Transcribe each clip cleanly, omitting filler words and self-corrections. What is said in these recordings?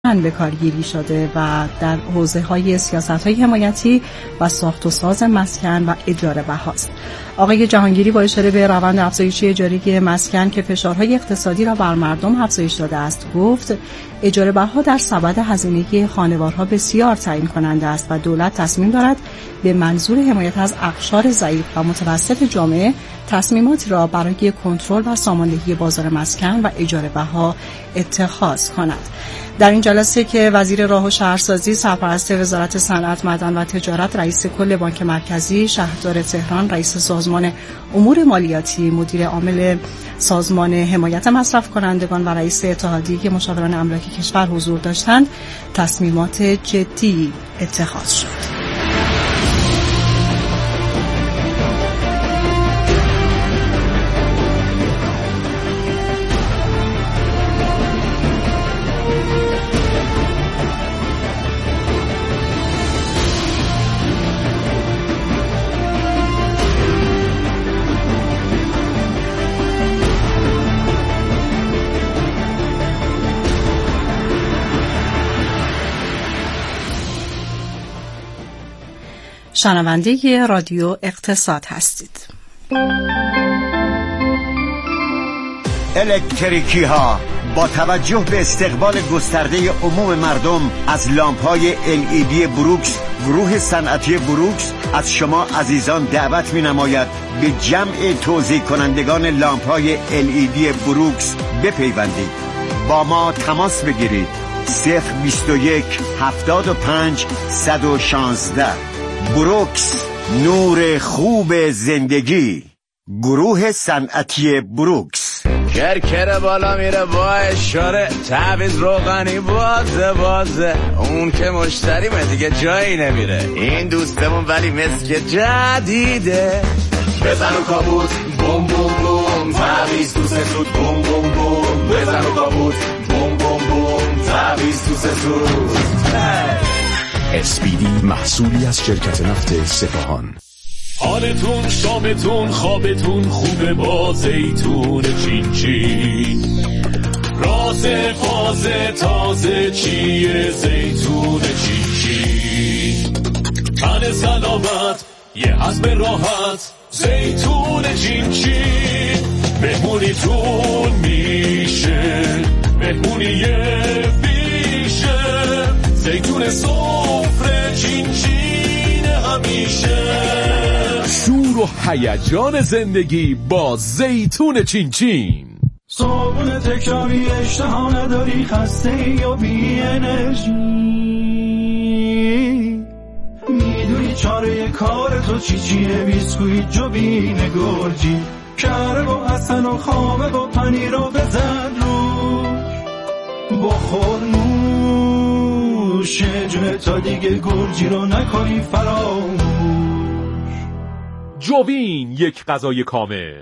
به کارگیری شده و در حوزه‌های سیاست‌های حمایتی و ساخت و ساز مسکن و اجاره بهاست. آقای جهانگیری با اشاره به روند افزایشی اجاره مسکن که فشارهای اقتصادی را بر مردم افزایش داده است گفت اجاره بها در سبد هزینه خانوارها بسیار تعیین کننده است و دولت تصمیم دارد به منظور حمایت از اقشار ضعیف و متوسط جامعه تصمیماتی را برای کنترل و ساماندهی بازار مسکن و اجاره بها اتخاذ کند. در این جلسه که وزیر راه و شهرسازی، سرپرست وزارت صنعت، معدن و تجارت، رئیس کل بانک مرکزی، شهردار تهران، رئیس سازمان امور مالیاتی، مدیر عامل سازمان حمایت مصرف کنندگان و رئیس اتحادیه مشاوران املاک کشور حضور داشتند، تصمیمات جدی اتخاذ شد. شنونده رادیو اقتصاد هستید. الکتریکی ها با توجه به استقبال گسترده عموم مردم از لامپ‌های LED بروکس، گروه صنعتی بروکس از شما عزیزان دعوت می‌نماید به جمع توزیع کنندگان لامپ‌های LED بروکس بپیوندید. با ما تماس بگیرید. 021 75 116. بروکس، نور خوب زندگی. گروه صنعتی بروکس. کرکر بالا میره با اشاره، تعویض روغنی بازه اون که مشتریمه دیگه جایی نمیره. این دوستمون ولی مسک جدیده. بزن و کابوت بوم بوم بوم، تعویض تو سسود بوم بوم بوم. بزن و کابوت بوم بوم بوم، تعویض تو سسود. SPD محصولی از شرکت نفت سپاهان. حالتون، شامتون، خوابتون خوبه با زیتون چین چین. راز فازه تازه چیه زیتون چین چین. تن سلامت یه هضم راحت زیتون چین چین. مهمونیتون میشه مهمونی بیشه. زیتون سفره چین چین همیشه. شور و هیجان زندگی با زیتون چین چین. صابون تکراری اشتها نداری، خسته یا بی انرژی، میدونی چاره کار تو چیه؟ بیسکویت جوبین گرجی، کره با حسن و خامه با پنیر رو بزن روش، بخور نوش جونه تا دیگه گرجی رو نکنی فراموش. جوبین، یک غذای کامل.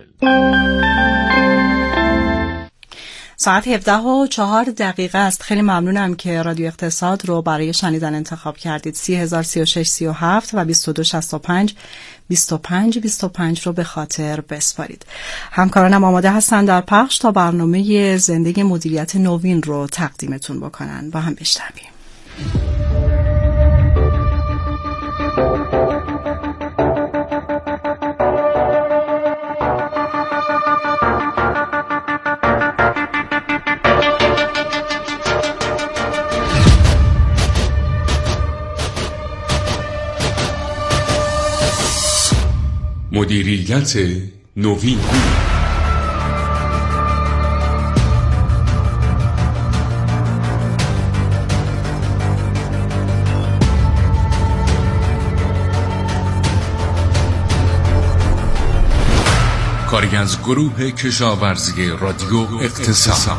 ساعت 17:04 است. خیلی ممنونم که رادیو اقتصاد رو برای شنیدن انتخاب کردید. 30,036 و 2265 25 رو به خاطر بسپارید. همکارانم آماده هستن در پخش تا برنامه زندگی مدیریت نوین رو تقدیمتون بکنن. با هم بشنویم. مدیریت نوین. کاری از گروه کشاورزی رادیو اقتصاد.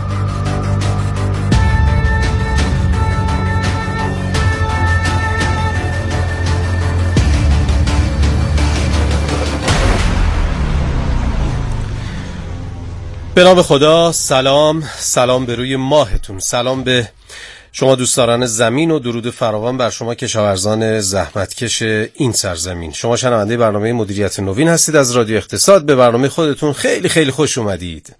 به نام خدا. سلام به روی ماهتون، سلام به شما دوستداران زمین و درود فراوان بر شما کشاورزان زحمتکش این سرزمین. شما شنونده برنامه مدیریت نوین هستید از رادیو اقتصاد. به برنامه خودتون خیلی خیلی خوش اومدید.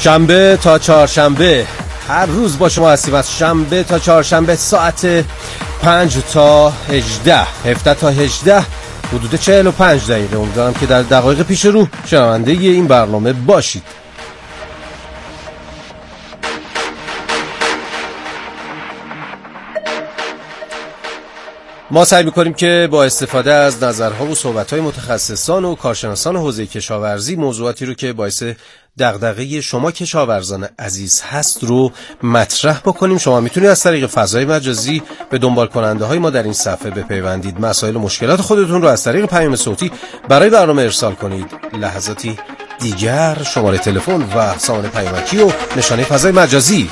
شنبه تا چهارشنبه هر روز با شما هستیم، از شنبه تا چهارشنبه ساعت 5 تا 18 تا 18 حدود 45 دقیقه. امیدوارم که در دقایق پیش رو شنونده این برنامه باشید. ما سعی می‌کنیم که با استفاده از نظرها و صحبت‌های متخصصان و کارشناسان حوزه کشاورزی موضوعاتی رو که باعث دغدغه شما کشاورزان عزیز هست رو مطرح بکنیم. شما میتونید از طریق فضای مجازی به دنبال کننده های ما در این صفحه بپیوندید. مسائل و مشکلات خودتون رو از طریق پیام صوتی برای برنامه ارسال کنید. لحظاتی دیگر شماره تلفن و سامان پیامکی و نشانه فضای مجازی.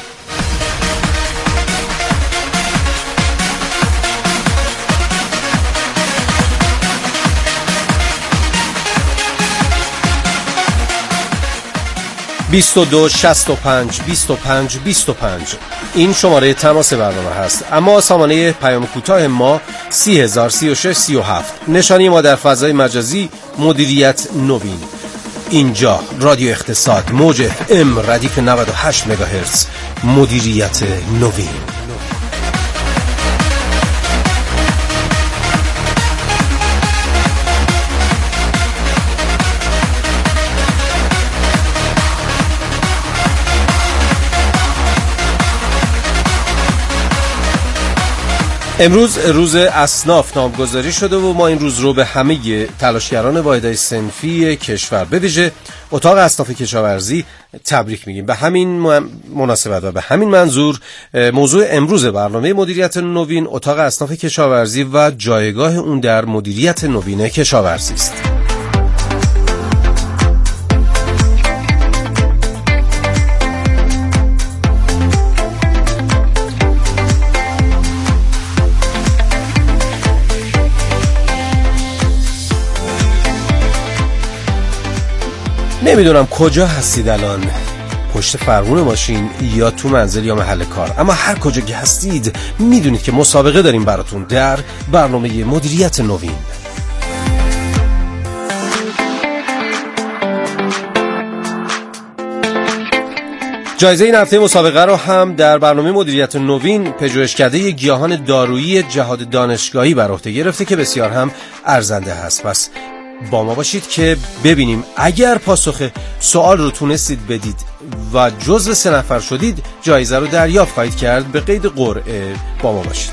(22 65 25 25) این شماره تماس برنامه هست. اما سامانه پیام کوتاه ما 30,000 36 37. نشانی ما در فضای مجازی مدیریت نوین. اینجا رادیو اقتصاد موج ام ردیف 98 مگاهرتز. مدیریت نوین. امروز روز اصناف نامگذاری شده و ما این روز رو به همه تلاشگران واحدهای صنفی کشور به ویژه اتاق اصناف کشاورزی تبریک میگیم. به همین مناسبت و به همین منظور موضوع امروز برنامه مدیریت نوین اتاق اصناف کشاورزی و جایگاه اون در مدیریت نوین کشاورزی است. نمیدونم کجا هستید الان، پشت فرمون ماشین یا تو منزل یا محل کار، اما هر کجا که هستید میدونید که مسابقه داریم براتون در برنامه مدیریت نوین. جایزه این هفته مسابقه رو هم در برنامه مدیریت نوین پژوهشکده گیاهان دارویی جهاد دانشگاهی بر عهده گرفته که بسیار هم ارزنده هست. پس با ما باشید که ببینیم اگر پاسخ سوال رو تونستید بدید و جزو 3 نفر شدید جایزه رو دریافت خواهید کرد. به قید قرعه با ما باشید.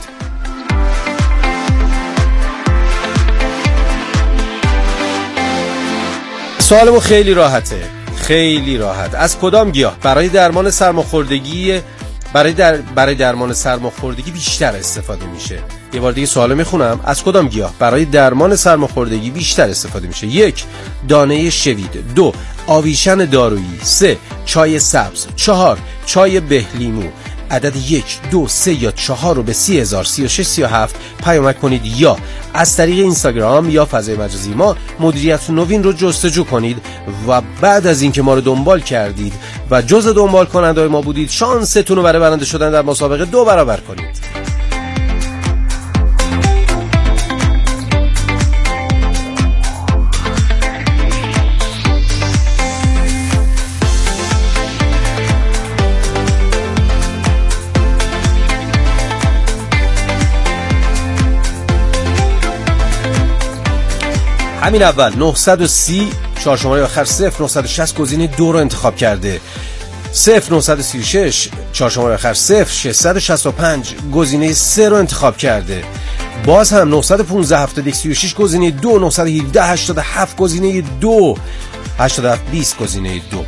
سوالمون خیلی راحته، خیلی راحت. از کدام گیاه برای درمان سرماخوردگی برای درمان سرماخوردگی بیشتر استفاده میشه؟ یه بار دیگه سوالو میخونم. از کدام گیاه برای درمان سرماخوردگی بیشتر استفاده میشه؟ 1. دانه شوید. 2. آویشن دارویی. 3. چای سبز. 4. چای بهلیمو. عدد 1 2 3 یا 4 رو به 30,000 36 37 پیامک کنید یا از طریق اینستاگرام یا فضای مجازی ما مدیریت نوین رو جستجو کنید و بعد از اینکه ما رو دنبال کردید و جزء دنبال کننده‌های ما بودید شانستون رو برای برنده شدن در مسابقه 2 برابر کنید. همین اول 930 4 شماره آخر 0 960 گزینه 2 رو انتخاب کرده. 0 936 4 شماره آخر 0 665 گزینه 3 رو انتخاب کرده. باز هم 915 7136 گزینه 2 917 87 گزینه 2 87 20 گزینه 2.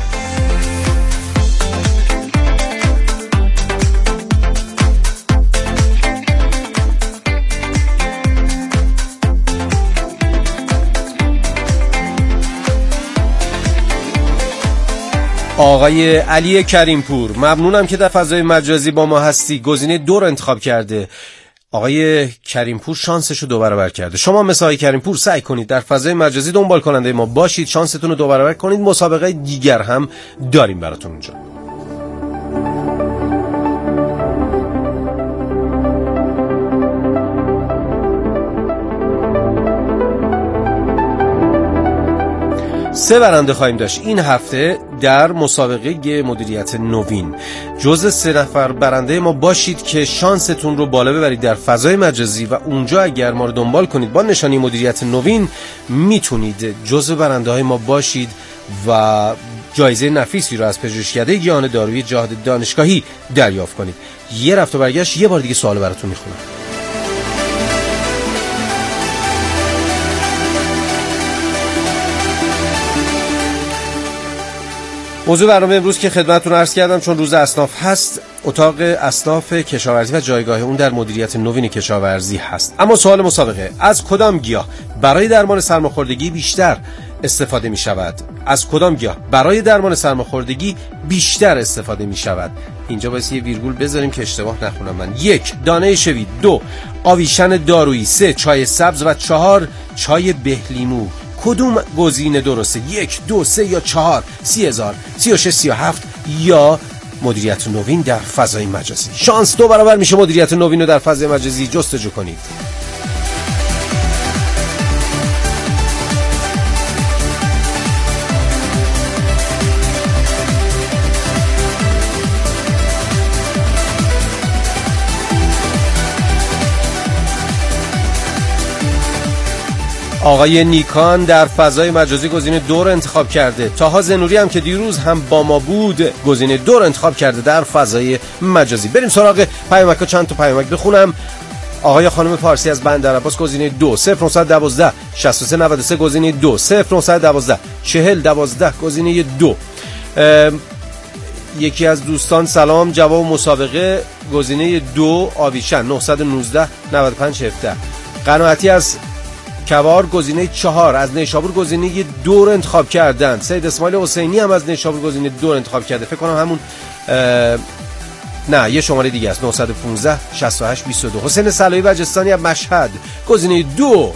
آقای علی کریمپور، ممنونم که در فضای مجازی با ما هستی. گزینه 2 رو انتخاب کرده. آقای کریمپور شانسش رو 2 برابر کرده. شما مثل آقای کریمپور سعی کنید در فضای مجازی دنبال کننده ما باشید، شانستون رو 2 برابر کنید. مسابقه دیگر هم داریم براتون اونجا. 3 برنده خواهیم داشت این هفته در مسابقه مدیریت نوین. جزء 3 نفر برنده ما باشید که شانستون رو بالا ببرید در فضای مجازی و اونجا اگر ما رو دنبال کنید با نشانی مدیریت نوین میتونید جزء برنده های ما باشید و جایزه نفیسی رو از پژوهشکده گیاهان دارویی جهاد دانشگاهی دریافت کنید. یه رفت و برگشت یه بار دیگه سوال براتون میخونم. موضوع برنامه امروز که خدمتتون عرض کردم چون روز اصناف هست، اتاق اصناف کشاورزی و جایگاه اون در مدیریت نوین کشاورزی هست. اما سوال مسابقه: از کدام گیاه برای درمان سرماخوردگی بیشتر استفاده می شود؟ از کدام گیاه برای درمان سرماخوردگی بیشتر استفاده می شود؟ اینجا باید یه ویرگول بذاریم که اشتباه نخونم من. 1. دانه شوی. 2. آویشن دارویی. 3. چای سبز و 4. چای بهلیمو. کدوم گزینه درسته؟ 1 2 3 یا 4؟ 30,000 36 37 یا مدیریت نوین در فضای مجازی؟ شانس 2 برابر میشه مدیریت نوین رو در فضای مجازی جستجو کنید. آقای نیکان در فضای مجازی گزینه 2 رو انتخاب کرده. طاها زنوری هم که دیروز هم با ما بود گزینه 2 رو انتخاب کرده در فضای مجازی. بریم سراغ پیامک ها. چند تا پیامک بخونم. آقای خانم پارسی از بندرعباس گزینه 2. 0912 63 93 گزینه 2. 0912 40 12 گزینه 2. یکی از دوستان سلام، جواب مسابقه گزینه 2 آویشن 919 95 17. قناعتی از کوار گزینه 4. از نیشابور گزینه 2 رو انتخاب کردن. سید اسماعیل حسینی هم از نیشابور گزینه 2 رو انتخاب کرده. فکر کنم همون نه یه شماره دیگه است. 915 68 22. حسین صلاحی بجستانی از مشهد گزینه 2.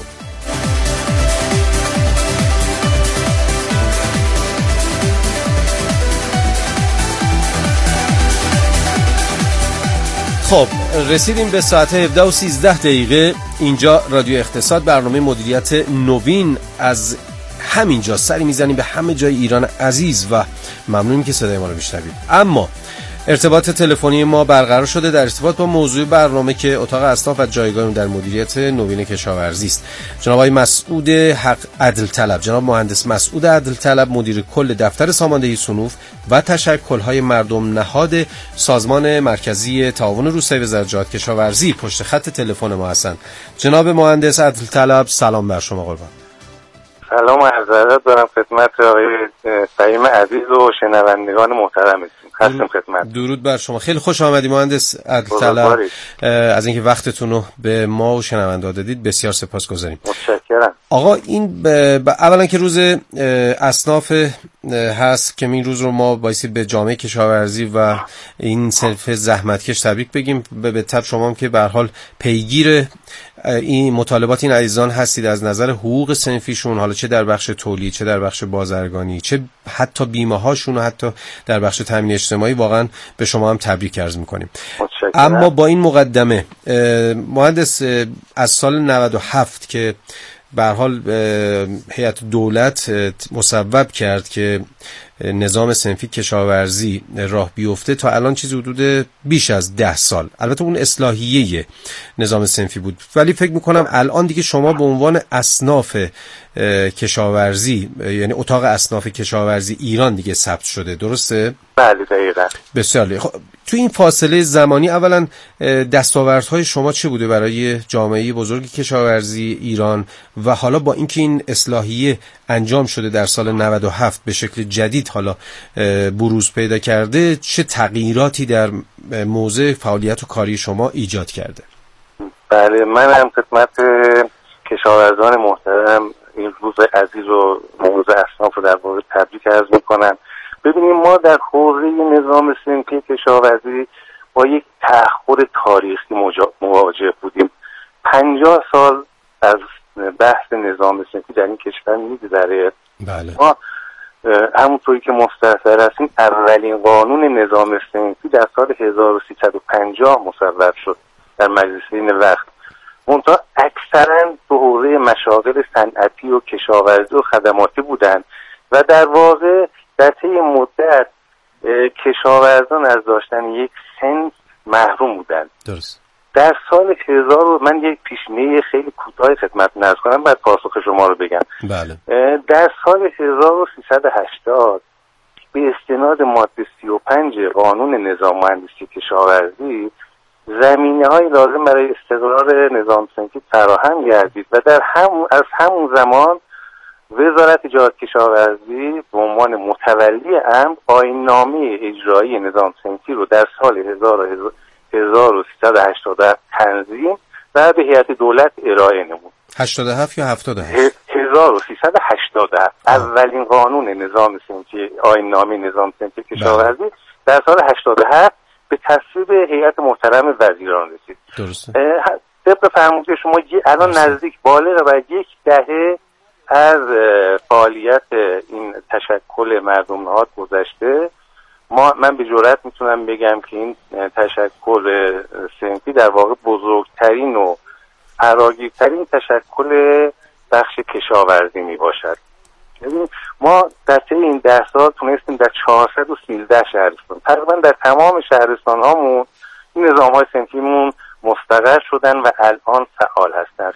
خب رسیدیم به ساعت 17 و 13 دقیقه. اینجا رادیو اقتصاد، برنامه مدیریت نوین. از همینجا سری میزنیم به همه جای ایران عزیز و ممنونیم که صدای ما رو میشنوید. اما ارتباط تلفنی ما برقرار شده در ارتباط با موضوع برنامه که اتاق اصناف و جایگاه در مدیریت نوین کشاورزی است. جناب آقای مسعود حق عدل طلب، جناب مهندس مسعود عدل طلب، مدیر کل دفتر ساماندهی صنوف و تشکل‌های مردم نهاد سازمان مرکزی تعاون روستایی وزارت جهاد کشاورزی پشت خط تلفن ما هستند. جناب مهندس عدل طلب سلام بر شما. قربان. سلام و عرض ادب دارم خدمت آقای سعیم عزیز و شنوندگان محترم. هستم خدمت. درود بر شما. خیلی خوش آمدید مهندس عدل طلب. از اینکه وقتتون رو به ما و شنوندا دادید بسیار سپاسگزاریم. متشکرم. آقا این اولا که روز اصناف هست که این روز رو ما بایستی به جامعه کشاورزی و این صنف زحمتکش تبریک بگیم. به طب شما هم که به هر حال پیگیر این مطالبات این عزیزان هستید از نظر حقوق صنفیشون، حالا چه در بخش تولید، چه در بخش بازرگانی، چه حتی بیمه هاشون و حتی در بخش تامین اجتماعی، واقعا به شما هم تبریک عرض می‌کنیم. اما با این مقدمه مهندس، از سال 97 که به هر حال هیئت دولت مصوب کرد که نظام صنفی کشاورزی راه بیفته تا الان چیزی حدود بیش از 10 سال. البته اون اصلاحیه نظام صنفی بود، ولی فکر میکنم الان دیگه شما به عنوان اصناف کشاورزی، یعنی اتاق اصناف کشاورزی ایران دیگه ثبت شده، درسته؟ بله دقیقاً. بسیار عالی. خب تو این فاصله زمانی اولا دستاوردهای شما چه بوده برای جامعه بزرگ کشاورزی ایران و حالا با اینکه این اصلاحیه انجام شده در سال 97 به شکل جدید حالا بروز پیدا کرده، چه تغییراتی در موضوع فعالیت و کاری شما ایجاد کرده؟ بله، من هم خدمت کشاورزان محترم این روز عزیز و روز اصناف رو در واقع تبریک عرض میکنم. ببینیم ما در حوزه نظام صنفی کشاورزی با یک تأخر تاریخی مواجه بودیم. 50 سال از بحث نظام صنفی در این کشور می‌گذره. بله. ما همونطوری که مستحضر هستیم اولین قانون نظام صنفی در سال 1350 مصوب شد در مجلس این وقت. منتها اکثرا به حوزه مشاغل صنعتی و کشاورزی و خدماتی بودن و در واقع در طی مدت کشاورزان از داشتن یک صنف محروم بودند. درست. در سال 1000 من یک پیشینه خیلی کوتاه خدمتتون عرض کنم بعد پاسخ شما رو بگم. بله. در سال 1380 به استناد ماده 35 قانون نظام مهندسی کشاورزی زمینه‌های لازم برای استقرار نظام صنفی فراهم گردید و از همون زمان وزارت جهاد کشاورزی به عنوان متولی امر آیین‌نامه اجرایی نظام صنفی رو در سال 1387 تنظیم و به هیئت دولت ارائه نمود. 87 یا 78؟ 1387 اولین قانون نظام صنفی آیین‌نامه نظام صنفی کشاورزی در سال 87 به تصویب هیئت محترم وزیران رسید. درسته. طبق فرموده شما الان نزدیک بالغ بر یک دهه از فعالیت این تشکل مردم نهاد گذشته. من به جرئت میتونم بگم که این تشکل صنفی در واقع بزرگترین و فراگیرترین تشکل بخش کشاورزی می باشد. ما در طی این 10 سال تونستیم در 413 شهرستان تقریبا در تمام شهرستان هامون این نظام های صنفیمون مستقر شدن و الان فعال هستن.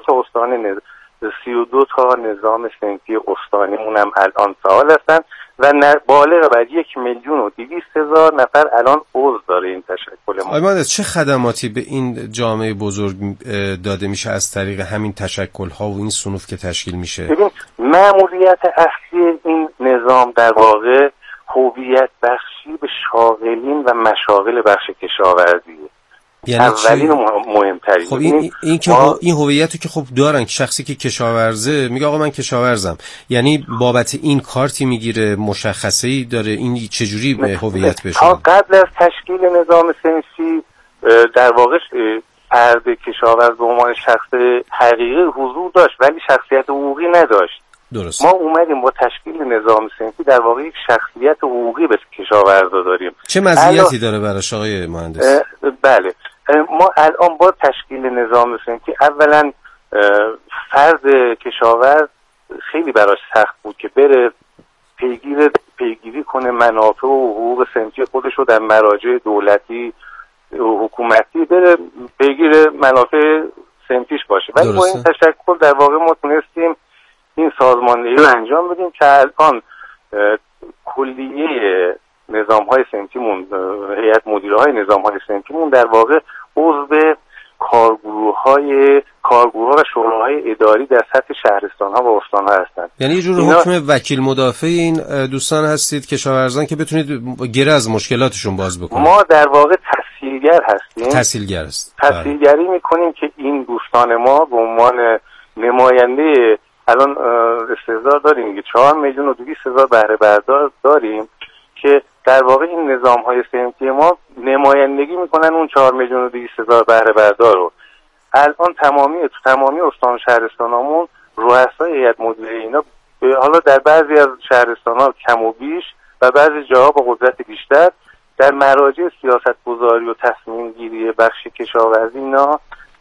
32 تا نظام صنفی استانیمون هم الان فعال هستن و بالغ بر 1,200,000 نفر الان عضو داره این تشکل ما. مهندس چه خدماتی به این جامعه بزرگ داده میشه از طریق همین تشکل ها و این صنوف که تشکیل میشه؟ ببین مأموریت اصلی این نظام در واقع هویت بخشی به شاغلین و مشاغل بخش کشاورزیه. یعنی اولین و مهمترین. خب این هویتی که خب دارن شخصی که کشاورزه میگه آقا من کشاورزم، یعنی بابت این کارتی میگیره، مشخصه‌ای داره، این چجوری به هویت بشه؟ قبل از تشکیل نظام صنفی در واقع فرد کشاورز به عنوان شخص حقیقی حضور داشت ولی شخصیت حقوقی نداشت. درست. ما اومدیم با تشکیل نظام صنفی در واقع یک شخصیت حقوقی به کشاورزا داریم. چه مزیتی داره براش آقای مهندس؟ بله ما الان با تشکیل نظام صنفی اولا فرد کشاورز خیلی براش سخت بود که بره پیگیری کنه منافع و حقوق صنفی خودش رو در مراجع دولتی حکومتی بره پیگیر منافع صنفیش باشه. ولی با این تشکل در واقع ما تونستیم این سازماندهی رو انجام بدیم که الان کلیه نظام‌های صنفیمون، هیئت مدیره های نظام‌های صنفیمون در واقع عضو کارگروه‌ها و شوراهای اداری در سطح شهرستان‌ها و استان‌ها هستند. یعنی یه جور حکم وکیل مدافع این دوستان هستید کشاورزان که بتونید گره از مشکلاتشون باز بکنید. ما در واقع تسهیلگر هستیم. تسهیلگر است. تسهیلگری می‌کنیم که این دوستان ما به عنوان نماینده الان استحضار داریم که 4,200,000 بهره بردار داریم که در واقع این نظام‌های صنفی ما نمایندگی میکنن اون 4,200,000 بهره بردار رو. الان تمامی استان و شهرستانامون رؤسای هیئت مدیره اینا حالا در بعضی از شهرستان‌ها کم و بیش و بعضی جاها با قدرت بیشتر در مراجع سیاست‌گذاری و تصمیم گیری بخش کشاورزی اینا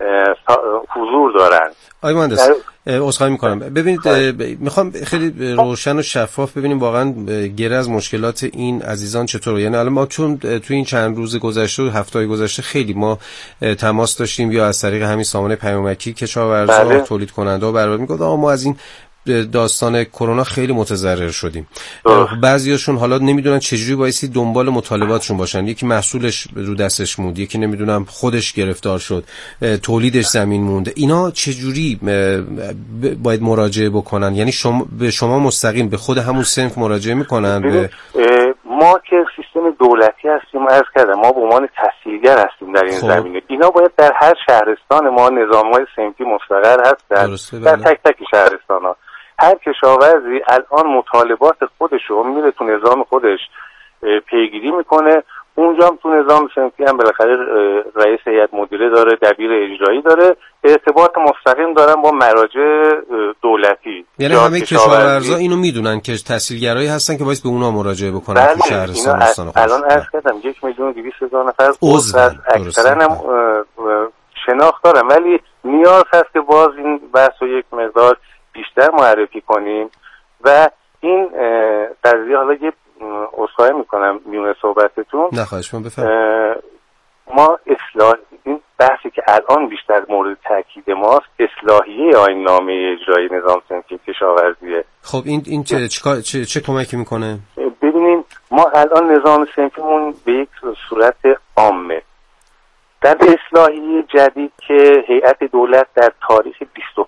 حضور دارن. آقای مهندس عذرخواهی میکنم. ببینید میخوام خیلی روشن و شفاف ببینیم واقعا گره از مشکلات این عزیزان چطوره. یعنی الان ما چون تو این چند روز گذشته و هفته‌های گذشته خیلی ما تماس داشتیم یا از طریق همین سامانه پیامکی کشاورزا تولید کننده ها برای میگفت ما از این داستان کرونا خیلی متضرر شدیم. بعضیاشون حالا نمیدونن چجوری بایستی دنبال مطالباتشون باشن. یکی محصولش رو دستش موند، یکی نمیدونم خودش گرفتار شد، تولیدش زمین مونده. اینا چجوری باید مراجعه بکنن؟ یعنی به شما مستقیم به خود همون صنف مراجعه میکنن؟ ما که سیستم دولتی هستیم، عرض کردم ما به عنوان تسهیلگر هستیم در این زمینه. اینا باید در هر شهرستان ما نظام‌های صنفی مستقر هستن در تک تک شهرستان‌ها. هر کشاورزی الان مطالبات خودش رو میره تو نظام خودش پیگیری میکنه. اونجا هم تو نظام صنفی هم بالاخره رئیس هیئت مدیره داره، دبیر اجرایی داره، ارتباط مستقیم دارن با مراجع دولتی. یعنی همه کشاورزا اینو میدونن که تسهیلگرایی هستن که باید به اونا مراجعه بکنن تو شهرستان استان. الان عرض کردم 1,200,000 نفر اکثرا هم شناخت دارن، ولی نیاز هست که باز این بحث رو یک مقدار بیشتر معرفی کنیم و این قضیه، حالا یه عذرخواهی میکنم میونه صحبتتون، نخواهش من بفرمایید. ما اصلاح، این بحثی که الان بیشتر مورد تاکید ماست اصلاحیه آیین‌نامه اجرایی نظام صنفی کشاورزیه. خب این چه کمکی میکنه؟ ببینیم ما الان نظام صنفیمون به یک صورت عامه. در اصلاحیه جدید که هیئت دولت در تاریخ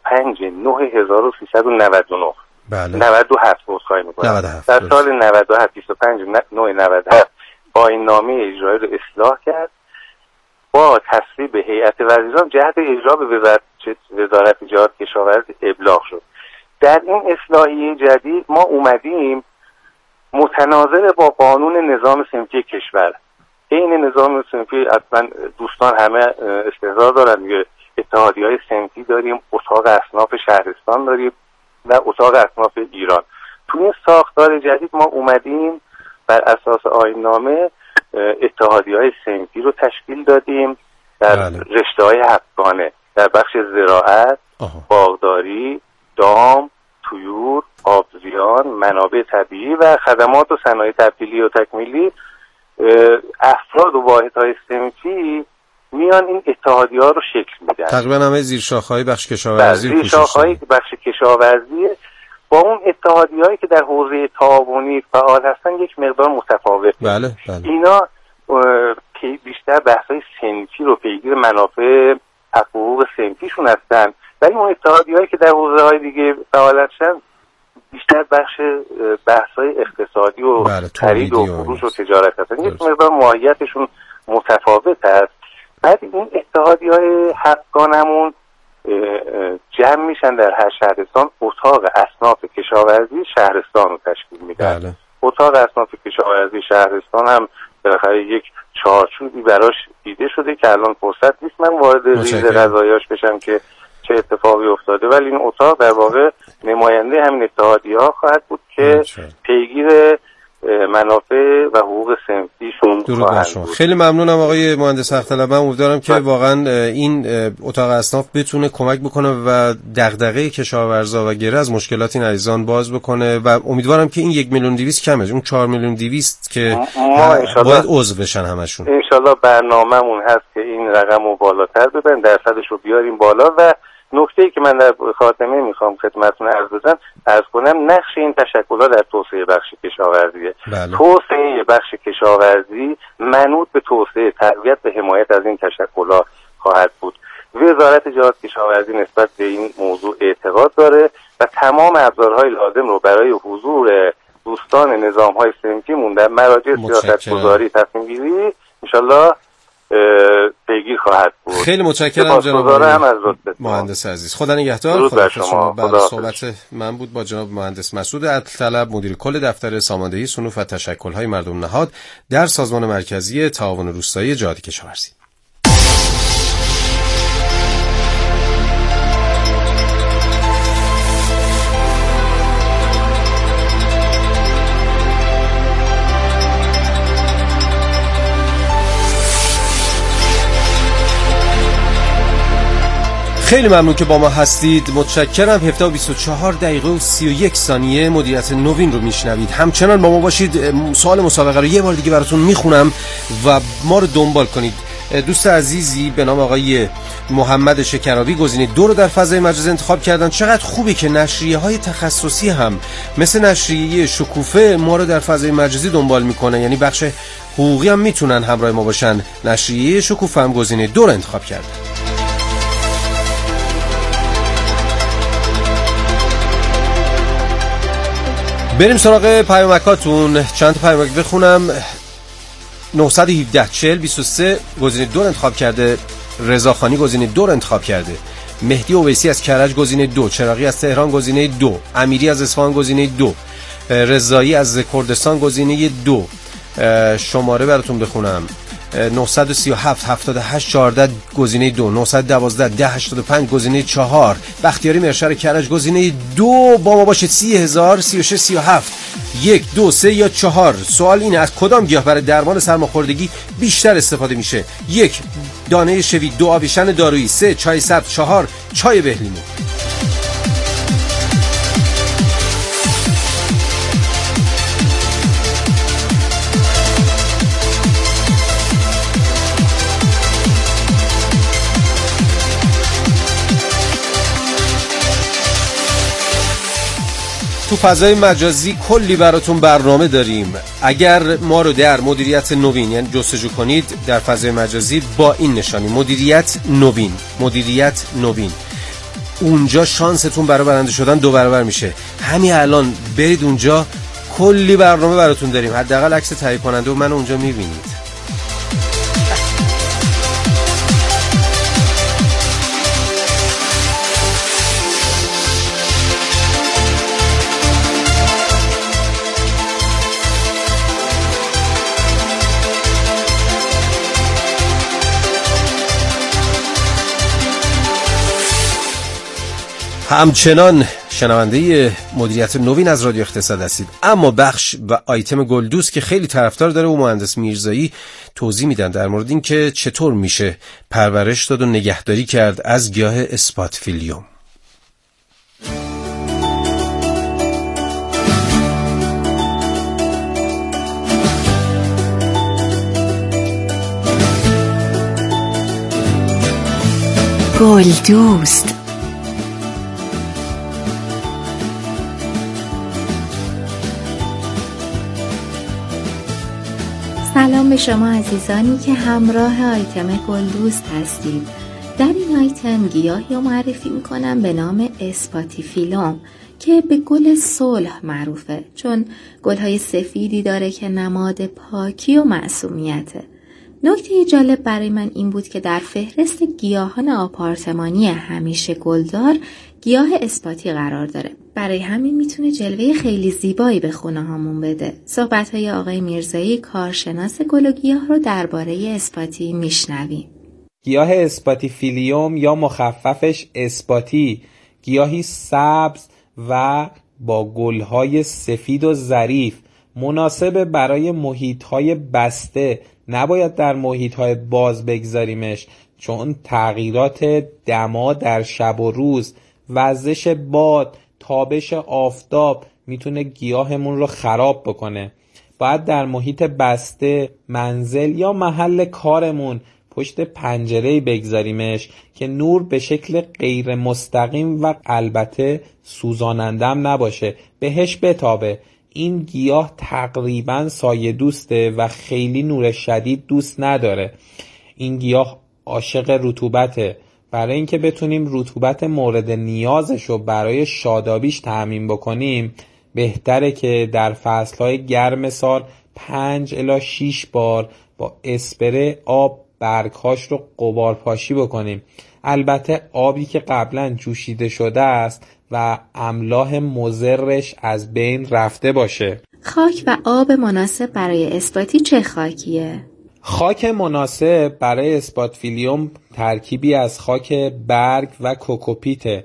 25/9/1399 بله 97 عذرخواهی میکنم در سال 97 25/9/97 آیین‌نامه اجرایی رو اصلاح کرد، با تصویب هیئت وزیران جهت اجرا به وزارت تجارت کشاورزی ابلاغ شد. در این اصلاحیه جدید ما اومدیم متناظر با قانون نظام صنفی کشور، این نظام صنفی اصلا دوستان همه استحضار دارن میگه اتحادیه‌های صنفی داریم، اتاق اصناف شهرستان داریم و اتاق اصناف ایران. تو این ساختار جدید ما اومدیم بر اساس آیین‌نامه اتحادیه‌های صنفی رو تشکیل دادیم در رشته‌های هفتگانه، در بخش زراعت، باغداری، دام، طیور، آبزیان، منابع طبیعی و خدمات و صنایع تبدیلی و تکمیلی. افراد و واحدهای صنفی میان این اتحادیه‌ها رو شکل میدن. تقریبا همه زیرشاخه‌های بخش کشاورزی، زیرشاخه‌های بخش کشاورزی با اون اتحادیه‌هایی که در حوزه تعاونی فعال هستن یک مقدار متفاوته. بله. اینا بیشتر بحث‌های صنفی رو پیگیر منافع حقوق صنفیشون هستن، ولی اون اتحادیه‌هایی که در حوزه‌های دیگه فعال هستن بیشتر بحث‌های اقتصادی و خرید و فروش و تجارت هستن. یک مقدار ماهیتشون متفاوت است. بعد این اتحادیه‌های حقانمون جمع میشن در هر شهرستان، اتاق اصناف کشاورزی شهرستان رو تشکیل میدن. اتاق اصناف کشاورزی شهرستان هم بالاخره یک چارچوبی براش دیده شده که الان فرصت نیست من وارد ریز قضایاش بشم که چه اتفاقی افتاده، ولی این اتاق در واقع نماینده همین اتحادیه‌ها خواهد بود که پیگیر منافع و حقوق صنفیشون خواهند بود. خیلی ممنونم آقای مهندس حق‌طلب. من امیدوارم که واقعا این اتاق اصناف بتونه کمک بکنه و دغدغه کشاورزا و غیره از مشکلات این عزیزان باز بکنه و امیدوارم که این 1,200,000 کمه، اون 4,200,000 که باید عضو بشن همشون. ان شاءالله برنامه‌مون هست که این رقمو بالاتر ببریم، درصدش رو بیاریم بالا. و نکته‌ای که من در خاتمه میخوام خدمتتون عرض کنم نقش این تشکل‌ها در توسعه بخش کشاورزیه. توسعه بخش کشاورزی منوط به توسعه، تقویت و حمایت از این تشکل‌ها خواهد بود. وزارت تجارت کشاورزی نسبت به این موضوع اعتقاد داره و تمام ابزارهای لازم رو برای حضور دوستان نظام‌های صنفیمون در مراجع سیاست‌گذاری تصمیم‌گیری انشالله پیگیر خواهد بود. خیلی متشکرم جناب مهندس عزیز. خدا نگهدار. خدا شما. بعد صحبت من بود با جناب مهندس مسعود عدل‌طلب، مدیر کل دفتر ساماندهی صنوف و تشکل‌های مردم نهاد در سازمان مرکزی تعاون روستایی جهاد کشاورزی. خیلی ممنون که با ما هستید. متشکرم. 17:24 مدیریت نوین رو میشنوید. همچنان با ما باشید. سوال مسابقه رو یه بار دیگه براتون میخونم و ما رو دنبال کنید. دوست عزیزی به نام آقای محمد شکرابی گزینه 2 رو در فضای مجازی انتخاب کردن. چقدر خوبه که نشریه‌های تخصصی هم مثل نشریه شکوفه ما رو در فضای مجازی دنبال میکنه، یعنی بخش حقوقی هم میتونن همراه ما باشن. نشریه شکوفه هم گزینه 2 رو انتخاب کرده. بریم سراغ پیامکاتون. چند تا پیامک بخونم. 917-40-23 گزینه 2 انتخاب کرده. رضاخانی گزینه 2 رو انتخاب کرده. مهدی اویسی از کرج گزینه 2. چراغی از تهران گزینه 2. امیری از اصفهان گزینه 2. رضایی از کردستان گزینه 2. شماره براتون بخونم. 937-78-14 گزینه 2. 912-1085 گزینه 4. بختیاری مرشد کرج گزینه 2. با ما باشید. 30,036-37 1 2 3 یا 4. سوال اینه از کدام گیاه برای درمان سرماخوردگی بیشتر استفاده میشه؟ 1 دانه شوی، 2 آویشن دارویی، 3 چای سبز، 4 چای بهلیمو. تو فضای مجازی کلی براتون برنامه داریم. اگر ما رو در مدیریت نوین یعنی جستجو کنید در فضای مجازی با این نشانی مدیریت نوین، اونجا شانستون برای برنده شدن 2 برابر میشه. همین الان برید اونجا، کلی برنامه براتون داریم. حداقل عکس تهیه کننده و من اونجا میبینید. همچنان شنونده مدیریت نوین از رادیو اقتصاد هستید، اما بخش و آیتم گلدوست که خیلی طرفدار داره و مهندس میرزایی توضیح میدن در مورد این که چطور میشه پرورش داد و نگهداری کرد از گیاه اسپاتیفیلیوم. گلدوست. سلام به شما عزیزانی که همراه آیتم گلدوست هستید. در این آیتم گیاهی رو معرفی میکنم به نام اسپاتیفیلوم که به گل صلح معروفه، چون گلهای سفیدی داره که نماد پاکی و معصومیته. نکته جالب برای من این بود که در فهرست گیاهان آپارتمانی همیشه گلدار گیاه اسپاتی قرار داره. برای همین میتونه جلوه خیلی زیبایی به خونه هامون بده. صحبت‌های آقای میرزایی کارشناس گل و گیاه رو درباره اسپاتی میشنویم. گیاه اسپاتیفیلیوم یا مخففش اسپاتی، گیاهی سبز و با گلهای سفید و ظریف، مناسب برای محیط‌های بسته. نباید در محیط‌های باز بگذاریمش، چون تغییرات دما در شب و روز، وزش باد، تابش آفتاب میتونه گیاهمون رو خراب بکنه. باید در محیط بسته، منزل یا محل کارمون پشت پنجره‌ای بگذاریمش که نور به شکل غیر مستقیم و البته سوزانندم نباشه، بهش بتابه. این گیاه تقریباً سایه دوسته و خیلی نور شدید دوست نداره. این گیاه عاشق رطوبته. برای اینکه بتونیم رطوبت مورد نیازش رو برای شادابیش تامین بکنیم، بهتره که در فصلهای گرم سال 5 الی 6 بار با اسپری آب برگ‌هاش رو غبارپاشی بکنیم. البته آبی که قبلا جوشیده شده است و املاح مضرش از بین رفته باشه. خاک و آب مناسب برای اسپاتی چه خاکیه؟ خاک مناسب برای اسپاتیفیلیوم ترکیبی از خاک برگ و کوکوپیته.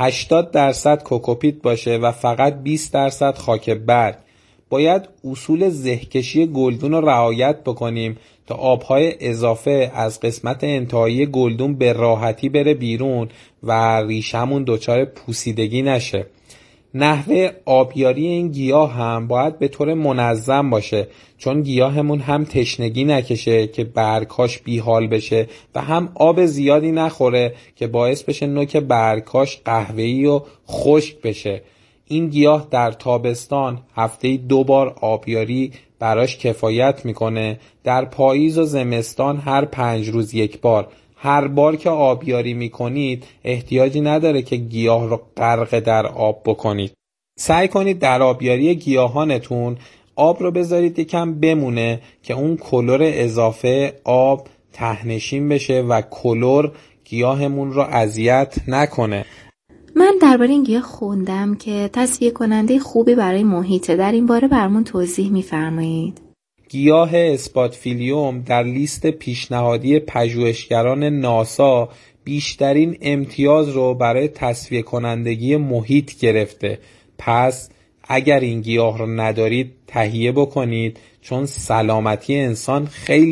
80% کوکوپیت باشه و فقط 20% خاک برگ. باید اصول زهکشی گلدون رو رعایت بکنیم تا آبهای اضافه از قسمت انتهایی گلدون به راحتی بره بیرون و ریشمون دچار پوسیدگی نشه. نحوه آبیاری این گیاه هم باید به طور منظم باشه، چون گیاهمون هم تشنگی نکشه که برگاش بیحال بشه و هم آب زیادی نخوره که باعث بشه نوک برگاش قهوه‌ای و خشک بشه. این گیاه در تابستان هفته‌ای 2 بار آبیاری براش کفایت میکنه. در پاییز و زمستان هر 5 روز 1 بار. هر بار که آبیاری میکنید احتیاجی نداره که گیاه رو غرق در آب بکنید. سعی کنید در آبیاری گیاهانتون آب رو بذارید یکم بمونه که اون کلور اضافه آب تهنشین بشه و کلور گیاهمون رو اذیت نکنه. من درباره این گیاه خوندم که تصفیه کننده خوبی برای محیطه. در این باره برامون توضیح میفرمایید؟ گیاه اسپاتیفیلیوم در لیست پیشنهادی پژوهشگران ناسا بیشترین امتیاز رو برای تصفیه کنندگی محیط گرفته. پس اگر این گیاه رو ندارید تهیه بکنید، چون سلامتی انسان خیلی